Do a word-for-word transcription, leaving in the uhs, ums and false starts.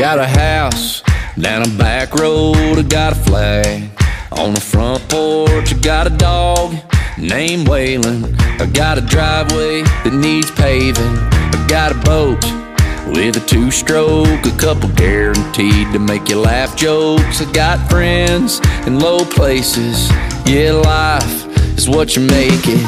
got a house down a back road, I got a flag on the front porch. I got a dog named Waylon. I got a driveway that needs paving. I got a boat with a two-stroke, a couple guaranteed to make you laugh jokes. I got friends in low places. Yeah, life is what you make it.